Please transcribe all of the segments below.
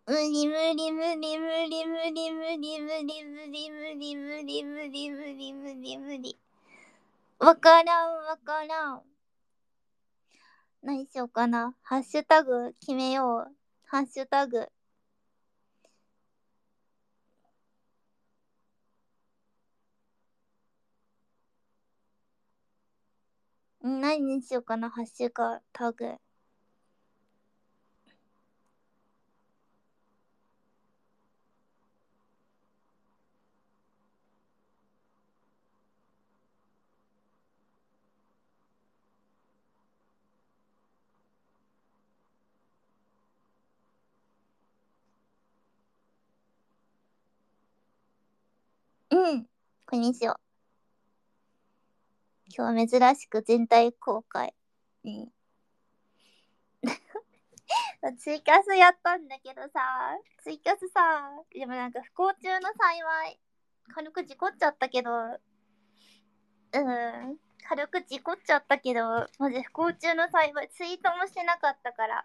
無理無理無理無理無理無理無理無理無理無理無理無理無理無理。わからんわからん。何しようかな。ハッシュタグ決めよう。ハッシュタグ。何にしようかな。ハッシュタグ。うん。これにしよう。今日は珍しく全体公開。うん。ツイキャスやったんだけどさ、ツイキャスさ、でもなんか不幸中の幸い。軽く事故っちゃったけど、軽く事故っちゃったけど、マジ不幸中の幸い。ツイートもしてなかったから。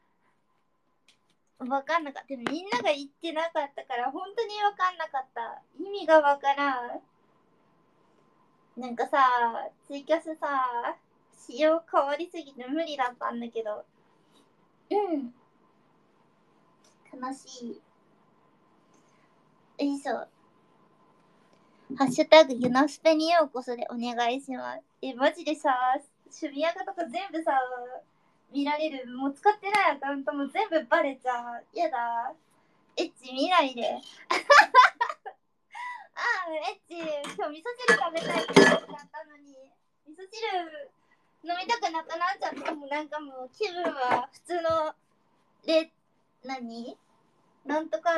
わかんなかった。でもみんなが言ってなかったから、本当にわかんなかった。意味がわからん。なんかさ、ツイキャスさ、仕様変わりすぎて無理だったんだけど。うん。悲しい。よいしょ。ハッシュタグユナスペにようこそでお願いします。マジでさ、趣味アカとか全部さ、見られる。もう使ってないアカウントも全部バレちゃう。やだ。エッチ見ないで。エッチ、今日味噌汁食べたいって言っちゃったのに、味噌汁飲みたくなくなっちゃって、もうなんかもう気分は普通の、なんとか、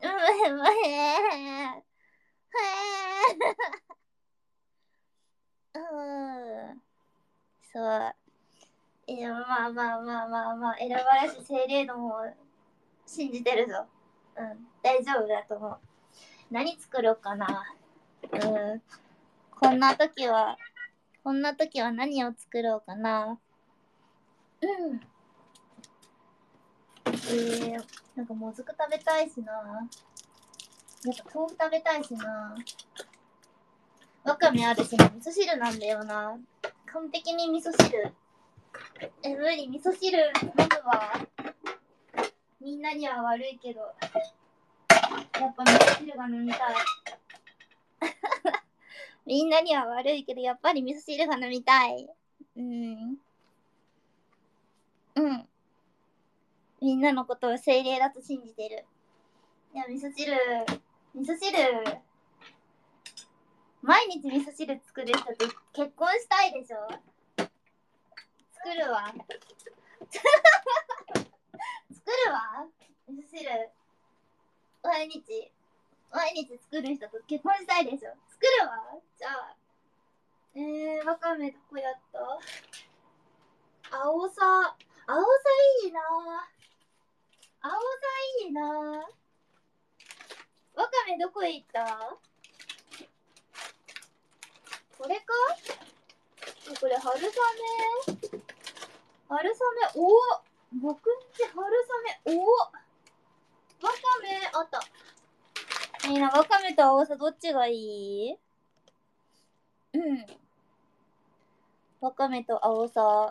そう。まあまあまあまあまあ、選ばれし精霊度も信じてるぞ。うん、大丈夫だと思う。何作ろうかな。こんな時は何を作ろうかな。なんかもずく食べたいしな。やっぱ豆腐食べたいしな。わかめあるしな。味噌汁なんだよな。完璧に味噌汁。無理、味噌汁飲むわ。みんなには悪いけど。やっぱ味噌汁が飲みたい。みんなには悪いけど、やっぱり味噌汁が飲みたい。うん。みんなのことを精霊だと信じてる。いや、味噌汁、毎日味噌汁作る人と結婚したいでしょ。作るわ。味噌汁。毎日作る人と結婚したいでしょ。作るわ。じゃあ。わかめどこやった？青さいいな。わかめどこへ行った？これか？これ春雨。僕んち春雨。わかめあった。いいな、わかめと青さどっちがいい？わかめと青さ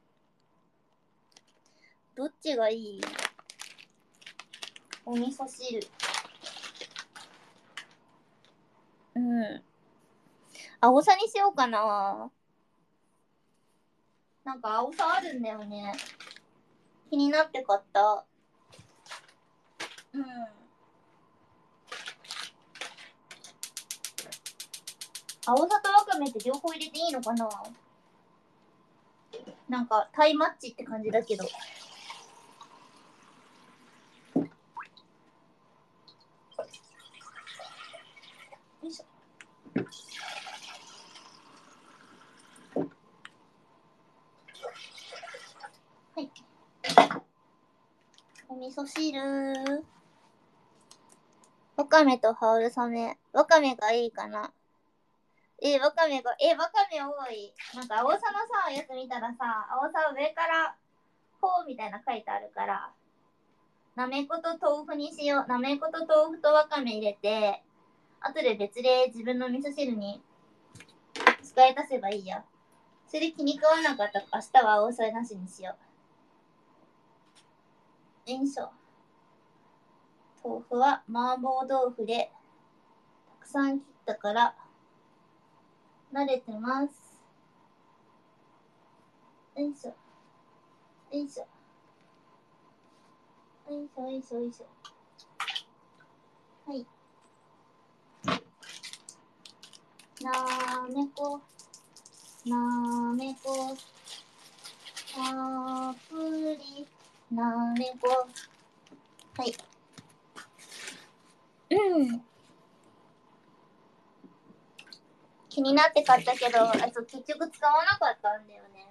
どっちがいい？お味噌汁。青さにしようかな。なんか青さあるんだよね。気になって買った。青さとわかめって両方入れていいのかな？なんかタイマッチって感じだけど。よいしょ。はい。お味噌汁。わかめと春雨。わかめがいいかな。わかめ多い。なんか青さのさ、やつ見たらさ、青さ上からこうみたいな書いてあるから、 なめこと豆腐にしよう。なめこと豆腐とわかめ入れて、後で別で自分の味噌汁に使い足せばいいや。それで気に食わなかったら明日は青さなしにしよう。よいしょ。豆腐は麻婆豆腐でたくさん切ったから慣れてます。よいしょ。よいしょ。よいしょよいしょよいしょ。はい。なめこ、なめこ、たっぷり、なめこ。はい。気になって買ったけど、結局使わなかったんだよね。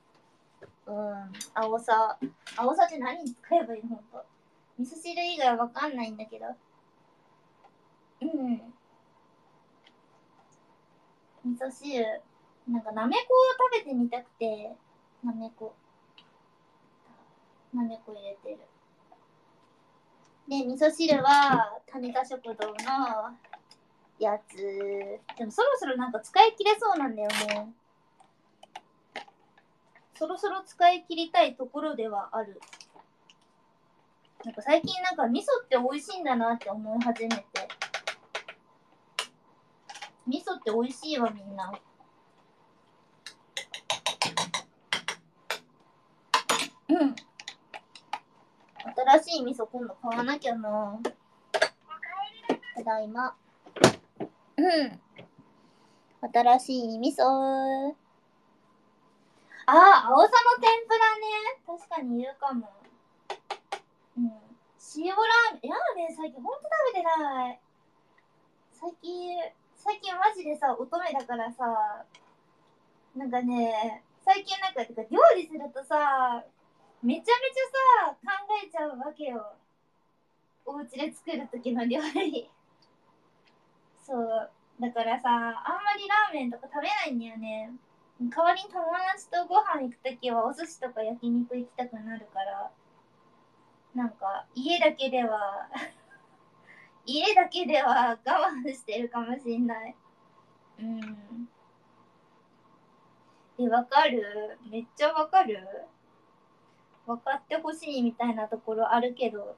青さ。青さって何に使えばいいの？ほんと。味噌汁以外わかんないんだけど。味噌汁。なんかなめこを食べてみたくて、なめこ入れてる。で、味噌汁は、タニタ食堂のやつ。でもそろそろなんか使い切れそうなんだよね。そろそろ使い切りたいところではある。なんか最近なんか味噌って美味しいんだなって思い始めて。味噌って美味しいわみんな。新しい味噌今度買わなきゃな。ただいま。新しい味噌。ああ、青さの天ぷらね。確かに言うかも。塩ラーメン。ラーメン最近ほんと食べてない。最近マジでさ、乙女だからさ、なんかね、最近なんか、料理するとさ、めちゃめちゃさ、考えちゃうわけよ。お家で作る時の料理。そう。だからさ、あんまりラーメンとか食べないんだよね。代わりに友達とご飯行くときはお寿司とか焼肉行きたくなるから、なんか家だけでは我慢してるかもしんない。わかる？めっちゃわかる？分かってほしいみたいなところあるけど、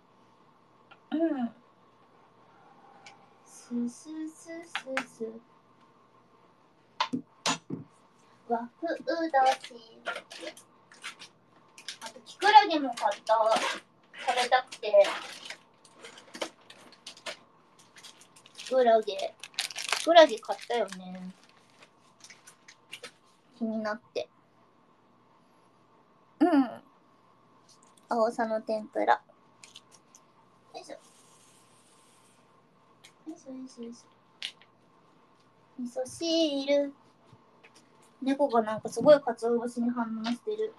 ススススス和風だし、あとキクラゲも買った。食べたくて。キクラゲ買ったよね。気になって。青さの天ぷら。よいしょ。よいしょよいしょよいしょ。味噌汁。猫がなんかすごい鰹節に反応してる。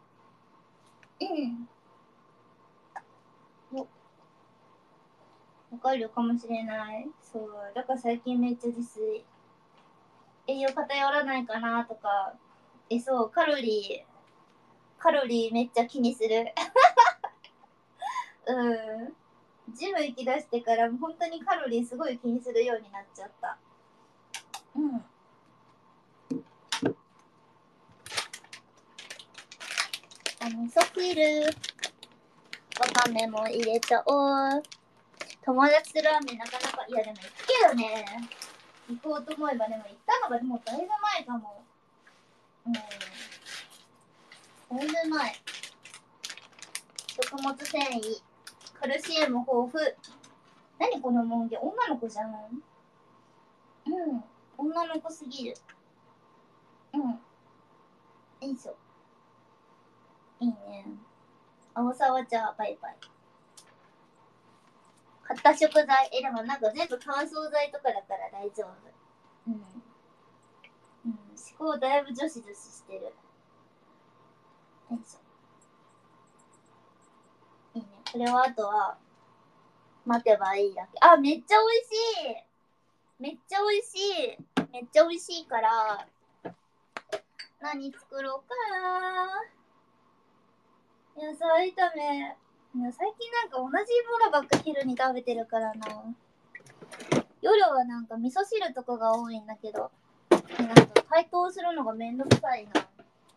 わかるかもしれない。そう。だから最近めっちゃ自炊。栄養偏らないかなとか。そう、カロリーめっちゃ気にする。ジム行きだしてから本当にカロリーすごい気にするようになっちゃった。味噌汁、わかめも入れちゃおう。友達とラーメンなかなか、いやでも行くけどね。行こうと思えば、でも行ったのがもうだいぶ前かも。だいぶ前。食物繊維、カルシウム豊富。何この門限？女の子じゃん。女の子すぎる。よいしょ。いいね。青沢茶、バイバイ。買った食材、でもなんか全部乾燥剤とかだから大丈夫。思考だいぶ女子してる。よいしょ。いいね。これはあとは、待てばいいだけ。あ、めっちゃ美味しい。めっちゃ美味しいから、何作ろうかな。野菜炒め。 最近なんか同じものばっか昼に食べてるからな。夜はなんか味噌汁とかが多いんだけど、なんか解凍するのがめんどくさいな。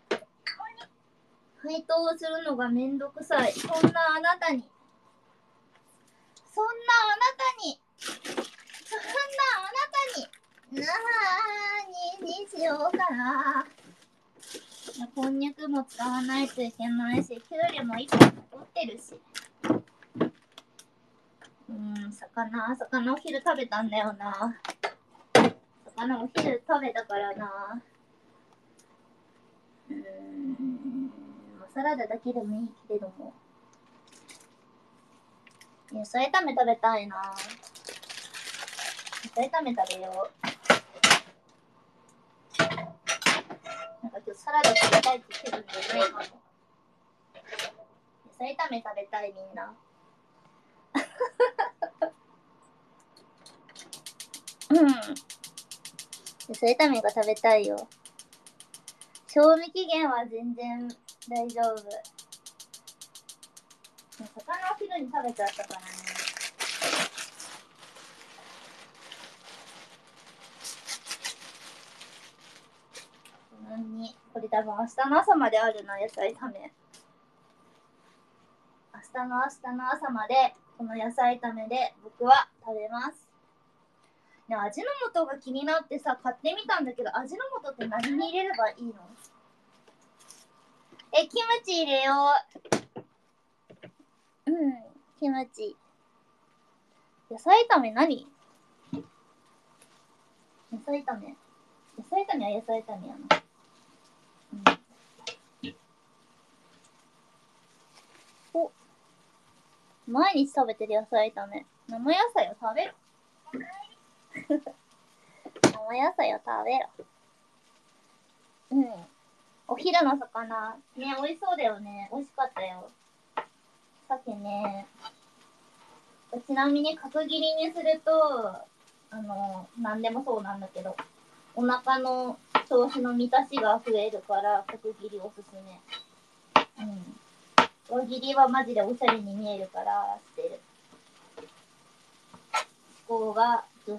解凍するのがめんどくさい。そんなあなたに、そんなあなたに、そんなあなたに、なーにしようかな。こんにゃくも使わないといけないし、きゅうりも一本残ってるし。魚お昼食べたんだよな。魚お昼食べたからな。サラダだけでもいいけれども。野菜炒め食べたいな。野菜炒め食べよう。なんか今日サラダ食べたいって気分じゃないかも。野菜炒め食べたいみんな。野菜炒めが食べたいよ。賞味期限は全然大丈夫。魚を昼に食べちゃったからね。これ多分明日の朝まであるな、野菜炒め。明日の朝までこの野菜炒めで僕は食べます。ね、味の素が気になってさ、買ってみたんだけど、味の素って何に入れればいいの？キムチ入れよう。キムチ。野菜炒め何？野菜炒めは野菜炒めやな。毎日食べてる野菜炒め。生野菜を食べろ。生野菜を食べろ。お昼の魚。ね、美味しそうだよね。美味しかったよ。鮭ね。ちなみに角切りにすると、なんでもそうなんだけど、お腹の調子の満たしが増えるから、角切りおすすめ。大切りはマジでおしゃれに見えるからしてる。思考が女子。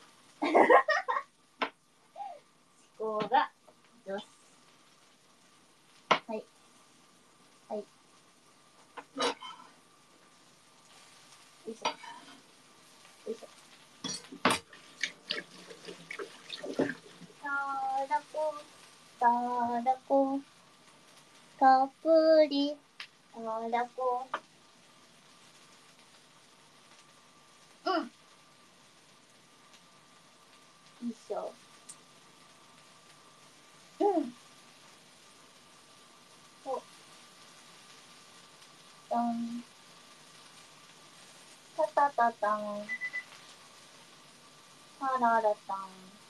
思考が女子。はい。はい。よいしょ。よいしょ。たらこ。たっぷり。たらこ。よいしょ。たん。たたたたん。たららたん。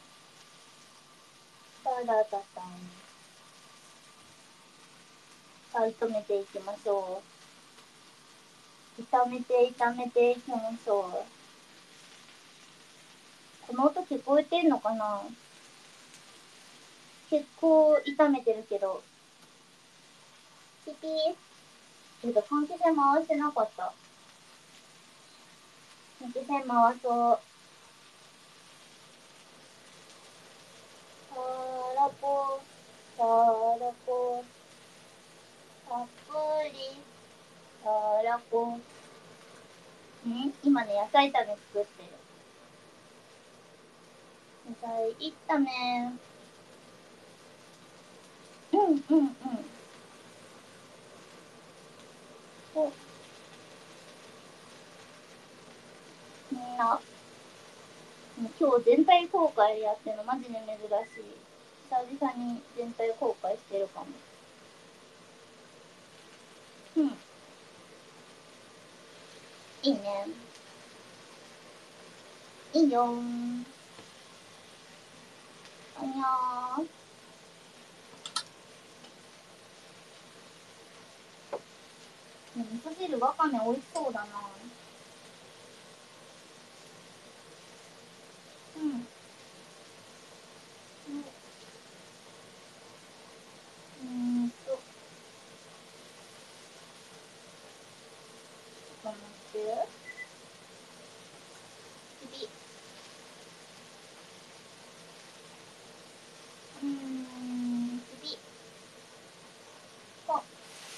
たらたたん。さあ、炒めていきましょう。炒めていきましょう。この音聞こえてんのかな？結構炒めてるけど。ピピー。換気扇回してなかった。換気扇回そう。たらこ、たらこ、たっぷり、たらこ。今ね、野菜炒め作ってる。野菜炒め。お、みんな、今日全体公開やってるのマジで珍しい。久々に全体公開してるかも。いいね。いいよー。あにゃー。味噌汁わかめ美味しそうだな。とと思って。次。次。お、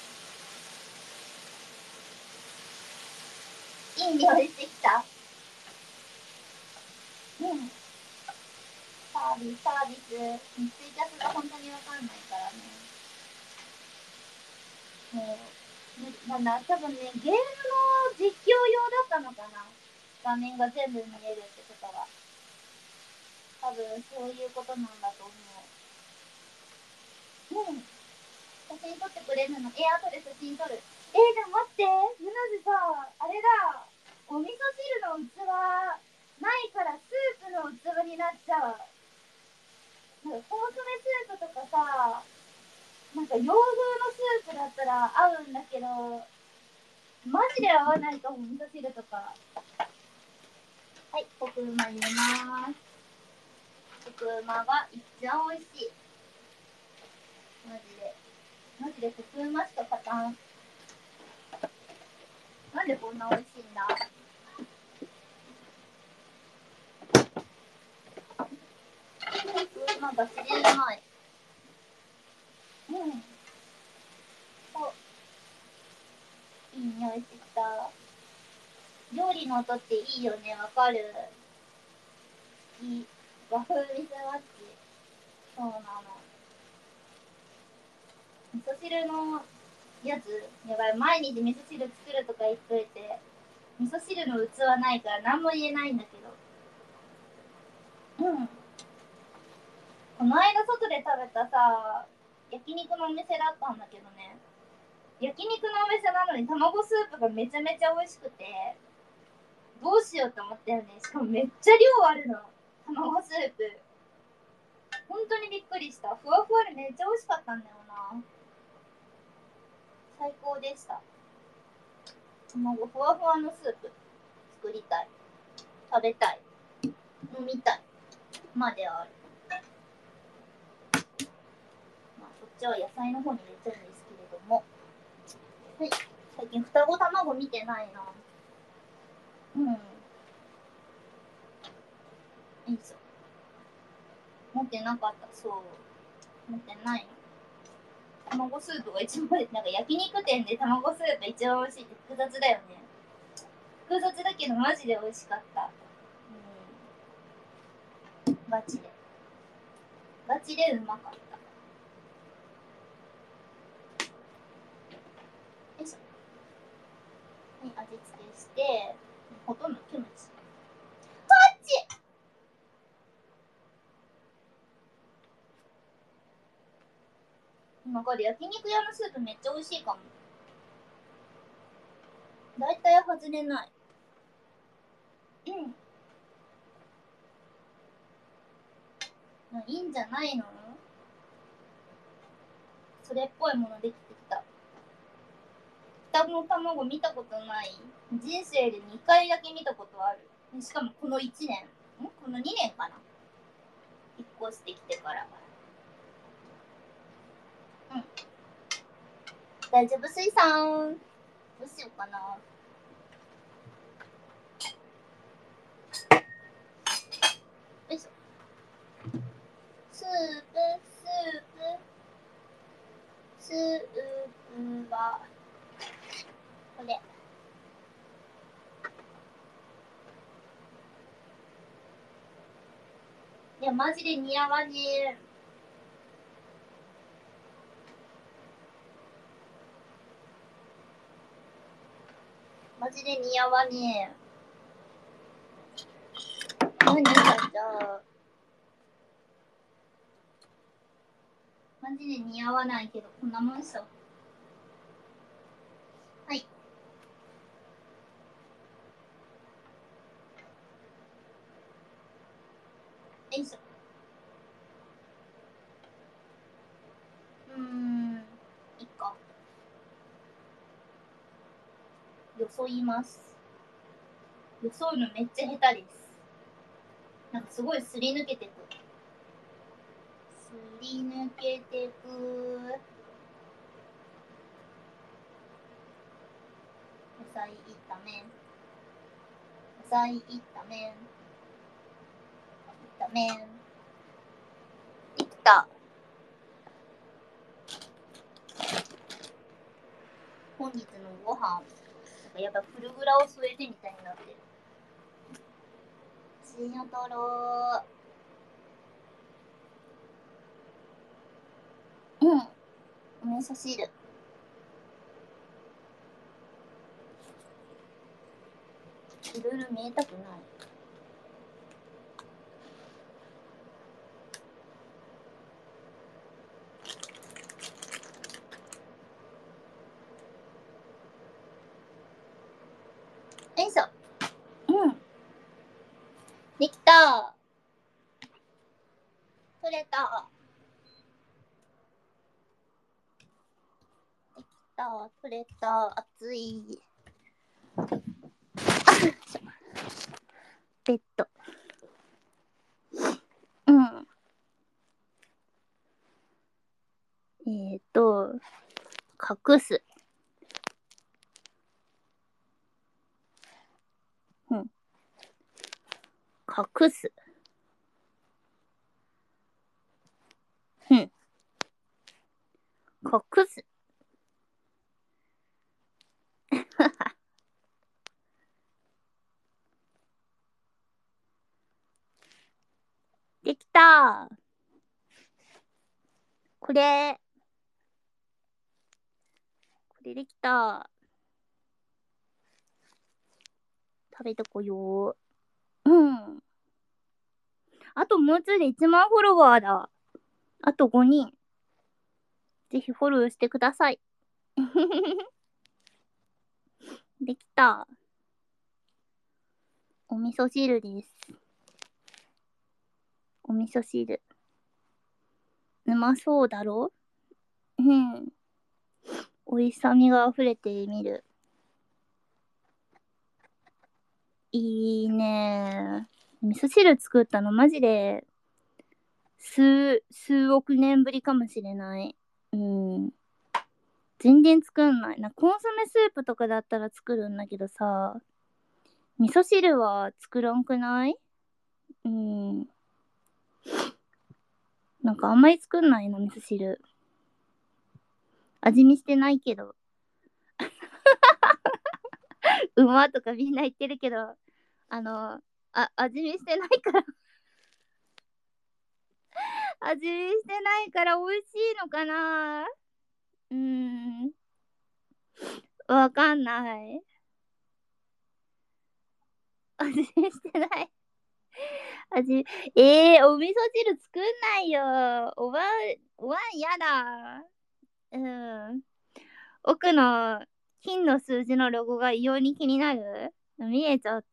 いい匂いしてきた。うん。サービス。ツイキャスが本当にわかんないからね。もう、なんだ、多分ね、ゲームの実況用だったのかな。画面が全部見えるってことは。多分そういうことなんだと思う。うん。写真撮ってくれるの。後で写真撮る。でも待って、ルナジさ、あれだ。お味噌汁の器ないからスープの器になっちゃう。なんかコンソメスープとかさ、なんか洋風のスープだったら合うんだけど、マジで合わないと思う、味噌汁とか。はい、コクうま入れまーす。コクうまが一番美味しい。マジでコクうましか勝たん。なんでこんな美味しいんだ。コクうまガチでうまい。うん。お、いい匂いしてきた。料理の音っていいよね、わかる。いい。和風味噌マッチ。そうなの。味噌汁のやつ、やばい、毎日味噌汁作るとか言っといて、味噌汁の器ないから何も言えないんだけど。うん。この間外で食べたさ、焼肉のお店だったんだけどね。焼肉のお店なのに卵スープがめちゃめちゃ美味しくて、どうしようと思ったよね。しかもめっちゃ量あるの。卵スープ。本当にびっくりした。ふわふわでめっちゃ美味しかったんだよな。最高でした。卵ふわふわのスープ作りたい。食べたい。飲みたい。まである。まあ、そっちは野菜の方に入れちゃうんですけれども。はい。最近双子卵見てないな。うん。よいしょ。持ってなかった。そう。持ってないの。卵スープが一番、なんか焼肉店で卵スープ一番美味しいって複雑だよね。複雑だけどマジで美味しかった。うん。ガチで。ガチでうまかった。よいしょ。はい、味付けして、ほとんどキムチ。なんか焼肉屋のスープめっちゃ美味しいかも。だいたい外れない。うん。いいんじゃないの？それっぽいものできてきた。双子の卵見たことない。人生で2回だけ見たことある。しかもこの1年。この2年かな。引っ越してきてから。うん。大丈夫、水産。どうしようかな。よいしょ。スープ、スープは、これ。いや、マジで似合わねえ。マジで似合わねえ。何かじゃあ。マジで似合わないけど、こんなもんっしょ。はい。よいしょ。いっか。よそいます。よそうのめっちゃ下手です。なんかすごいすり抜けてく。すり抜けてく。 菜炒め、野菜炒め、炒め、できた。本日のご飯、やっぱフルグラを添えてみたいになってる。写真を撮ろう。お味噌汁。いろいろ見えたくない。よいしょ。できた。取れた。できた。取れた。熱い。ベッド。隠す。隠す。隠す。できた。これできた。食べてこよう。あともうちょいで1万フォロワーだ。あと5人。ぜひフォローしてください。できた。お味噌汁です。お味噌汁。うまそうだろ？美味しさみが溢れてみる。いいね。味噌汁作ったのマジで数億年ぶりかもしれない。全然作んない。コンソメスープとかだったら作るんだけどさ、味噌汁は作らんくない？あんまり作んないな、味噌汁。味見してないけど。うまとかみんな言ってるけど、味見してないから味見してないから美味しいのかな？わかんない。味見してない。お味噌汁作んないよ。おばんやだ。奥の金の数字のロゴが異様に気になる。見えちゃった。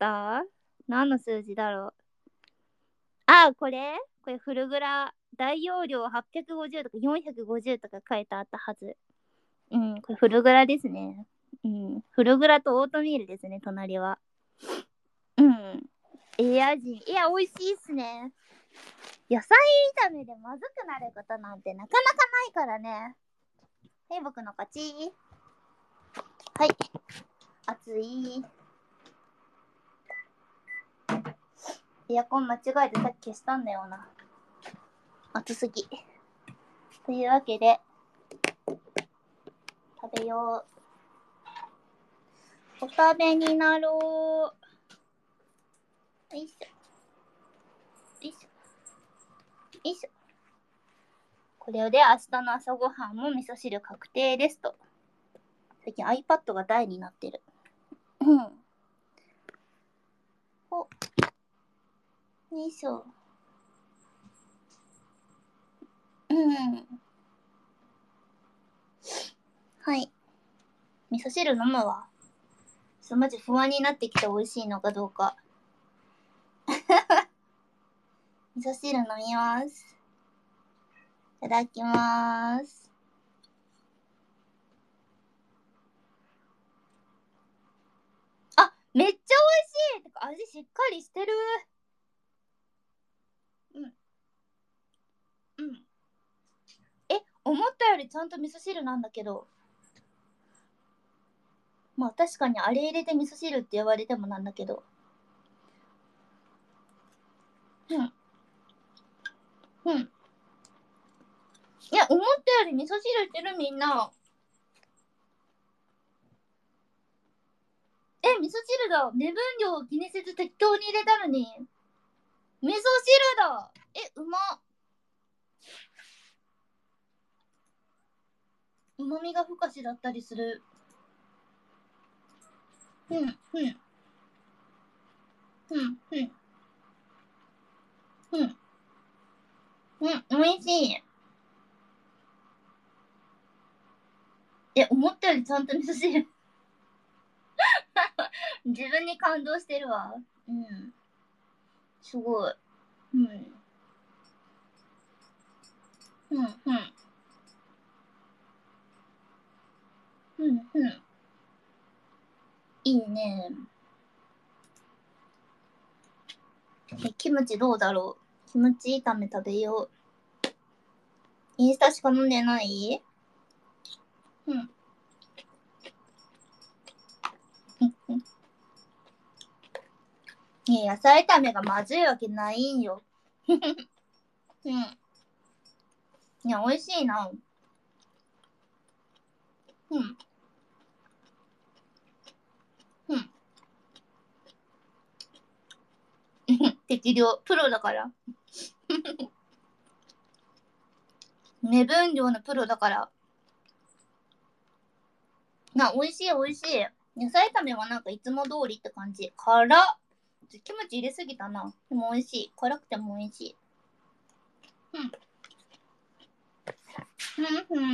何の数字だろう。これフルグラ大容量850とか450とか書いてあったはず。これフルグラですね。フルグラとオートミールですね、隣は。味。いや、美味しいっすね。野菜炒めでまずくなることなんてなかなかないからね。はい、僕の勝ち。はい。熱い。エアコン間違えてさっき消したんだよな。熱すぎ。というわけで、食べよう。お食べになろう。よいしょ。よいしょ。よいしょ。これで明日の朝ごはんも味噌汁確定ですと。最近 iPad が大になってる。よいしょ。はい。味噌汁飲むわ。マジ不安になってきて美味しいのかどうか。味噌汁飲みます。いただきます。めっちゃ美味しい。てか味しっかりしてる。思ったよりちゃんと味噌汁なんだけど。 まあ確かにあれ入れて味噌汁って言われてもなんだけど。うん。いや、思ったより味噌汁ってるみんな。味噌汁だ。目分量を気にせず適当に入れたのに。味噌汁だ。うまっ。うまみがふかしだったりする。うん、うん。うん、うん。うん。うん、おいしい。思ったよりちゃんと味噌汁。自分に感動してるわ。うん。すごい。うん。うん、うん。うん、うん。いいね。キムチどうだろう。キムチ炒め食べよう。インスタしか飲んでない？うん。野菜炒めがまずいわけないんよ。うん。いや、美味しいな。うん。うん。適量。プロだから。目分量のプロだから。美味しい美味しい。野菜炒めはなんかいつも通りって感じ。辛っ。キムチ入れすぎたな。でも美味しい。辛くても美味しい。うん。うん、うん、うん、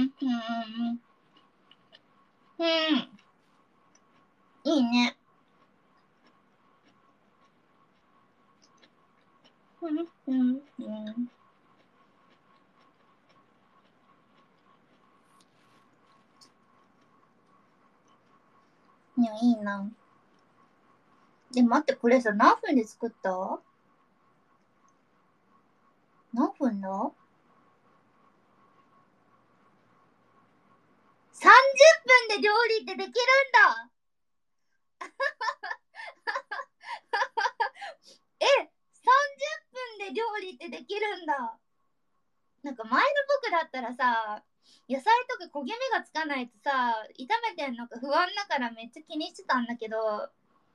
うん。いいね。うん、うん、うん。いや、いいな。待って、これさ、何分で作った？何分だ？ 30 分で料理ってできるんだ。30分で料理ってできるんだ。なんか前の僕だったらさ、野菜とか焦げ目がつかないとさ、炒めてんのか不安だからめっちゃ気にしてたんだけど、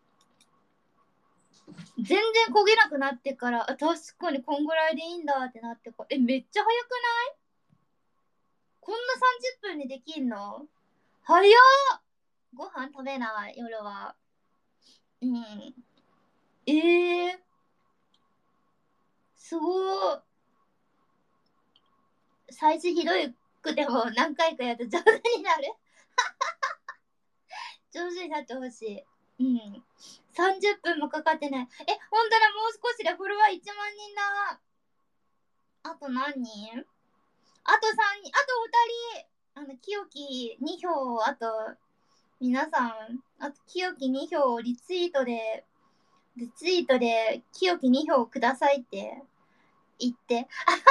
全然焦げなくなってから、確かにこんぐらいでいいんだってなってめっちゃ早くない？こんな30分でできんの？早っ。ご飯食べない、夜は。うん。すごー。サイズひどくても何回かやると上手になる。上手になってほしい。うん。30分もかかってない。ほんとだ、もう少しでフォロワー1万人だ。あと何人？あと3人、あと2人。清き2票、あと、皆さん、あと、清き2票をリツイートで、清き2票くださいって言って。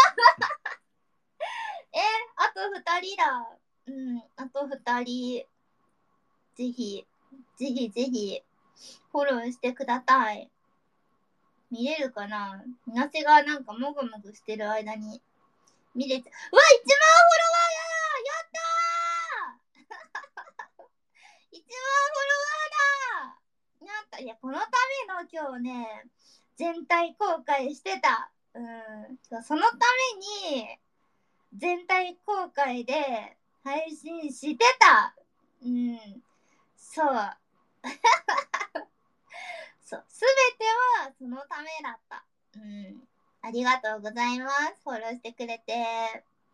あと2人だ。うん、あと2人。ぜひ、ぜひぜひ、フォローしてください。見れるかな？みなせがなんかもぐもぐしてる間に見れて、1万フォロワーやったー！ 1 万フォロワーだ。なんか、いや、このための今日ね、全体公開してた。そのために、全体公開で配信してた。うん、そう。そう。すべてはそのためだった。うん。ありがとうございます。フォローしてくれて。うん。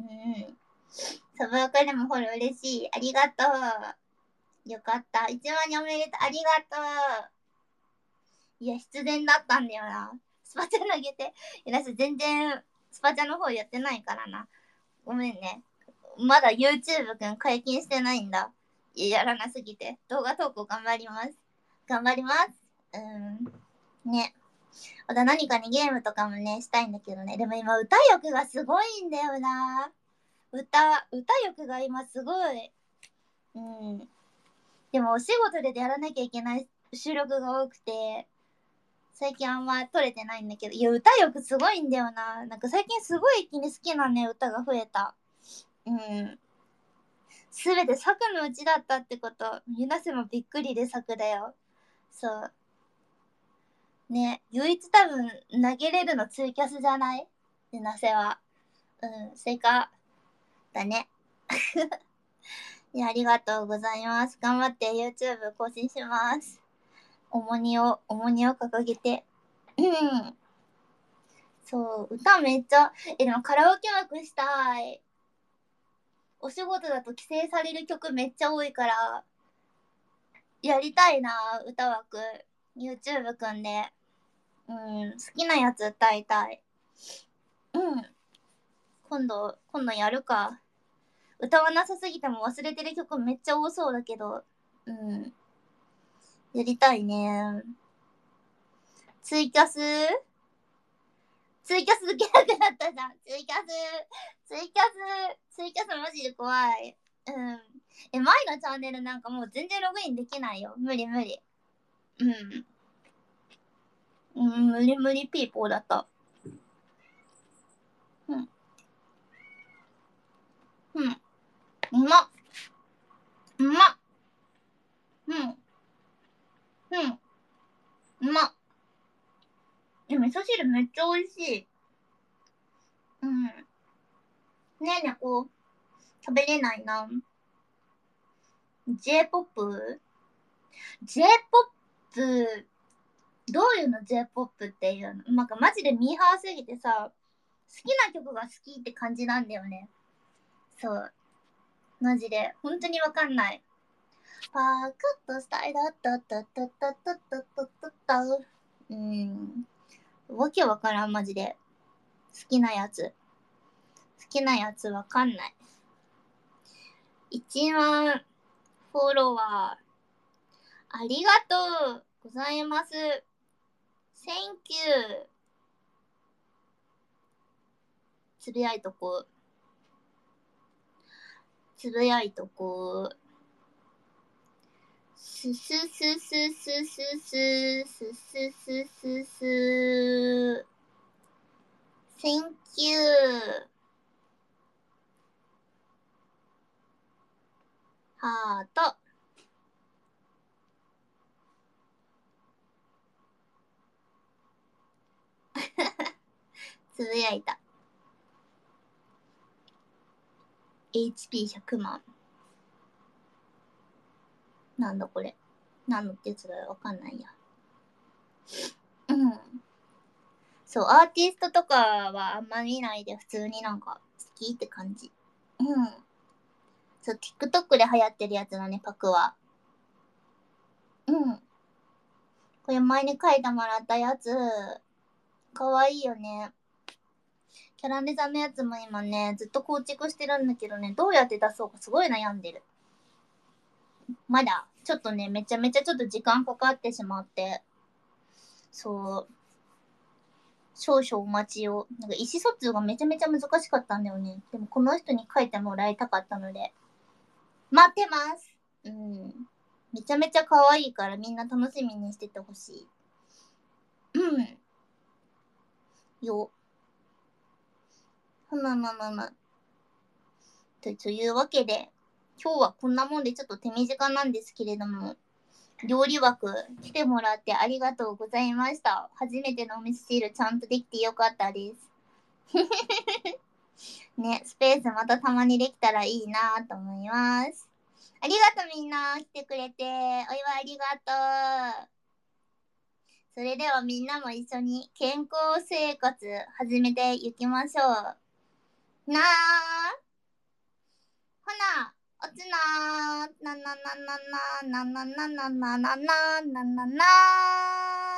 サブアカでもフォロー嬉しい。ありがとう。よかった。1万人おめでとう。ありがとう。いや、必然だったんだよな。スパチャ投げて。私全然スパチャの方やってないからな。ごめんね。まだ YouTube くん解禁してないんだ。やらなすぎて。動画投稿頑張ります。頑張ります。ね。また何かにゲームとかもね、したいんだけどね。でも今、歌欲がすごいんだよな。歌欲が今すごい。うん。 でもお仕事でやらなきゃいけない収録が多くて、最近あんま撮れてないんだけど、いや、歌力すごいんだよな。なんか最近すごい一気に好きなね、歌が増えた。うん。すべて作のうちだったってこと。ゆなせもびっくりで作だよ。そう。ね、唯一多分投げれるのツイキャスじゃない？ゆなせは。うん、正解だね。いや、ありがとうございます。頑張って YouTube 更新します。重荷を掲げて。うん。そう、歌めっちゃ、でもカラオケ枠したい。お仕事だと規制される曲めっちゃ多いから、やりたいな、歌枠。YouTube 組んで。うん、好きなやつ歌いたい。うん。今度やるか。歌わなさすぎても忘れてる曲めっちゃ多そうだけど。うん。やりたいね。ツイキャスできなくなったじゃん。ツイキャスマジで怖い。うん。前のチャンネルなんかもう全然ログインできないよ。無理無理。うん。無理無理ピーポーだった。うん。うん。うまっ。うまっ。うん。うん。うまっ。味噌汁めっちゃ美味しい。うん。ねえねこ食べれないな。J-POP？ J-POP、どういうの J-POP っていうの？なんかマジでミーハーすぎてさ、好きな曲が好きって感じなんだよね。そう。マジで。本当にわかんない。パーカットスタイルタッタッタッタッタッタッタッタッタッ。わけわからん、マジで。好きなやつ。好きなやつわかんない。1万フォロワー。ありがとうございます。Thank you。つぶやいとこう。つぶやいとこう。すすすすすすすすすすすす。Thank you。ハート。つぶやいた。HP100 万。なんだこれ。何のってやつだよ。わかんないや。うん。そう、アーティストとかはあんま見ないで、普通になんか好きって感じ。うん。そう、TikTok で流行ってるやつだね、パクは。うん。これ前に書いてもらったやつ、かわいいよね。キャラメさんのやつも今ね、ずっと構築してるんだけどね、どうやって出そうかすごい悩んでる。まだ、ちょっとね、めちゃめちゃちょっと時間かかってしまって、そう、少々お待ちを。なんか意思疎通がめちゃめちゃ難しかったんだよね。でもこの人に書いてもらいたかったので、待ってます。うん。めちゃめちゃ可愛いからみんな楽しみにしててほしい。うん。よ。ふむむむむ。というわけで、今日はこんなもんでちょっと手短なんですけれども、料理枠来てもらってありがとうございました。初めてのお味噌汁ちゃんとできてよかったです。ね、スペースまたたまにできたらいいなと思います。ありがとうみんな来てくれて。お祝いありがとう。それではみんなも一緒に健康生活始めていきましょう。なあ。ほな、おつなー。ななななななななななななななな。